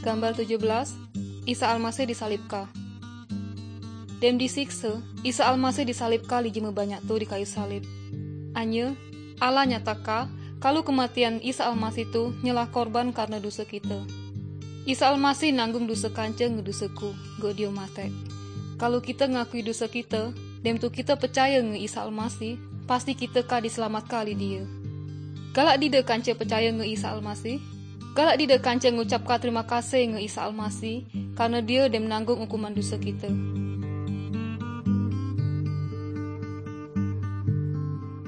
Gambar 17, Isa Almasih disalibka. Dem disiksa, Isa Almasih disalibka li jeme banyak tu di kayu salib. Anya, Allah nyataka kalau kematian Isa Almasih tu nyelah korban karena dosa kita. Isa Almasih nanggung dosa kanceng ngedosaku, go dia mate. Kalau kita ngakui dosa kita, dem tu kita percaya nge Isa Almasih, pasti kita ka diselamat kali dia. Galak dide kance percaya nge Isa Almasih, galak dide kance ngucapkan terima kasih nge Isa Almasih, karena dia dem nanggung hukuman dosa kita.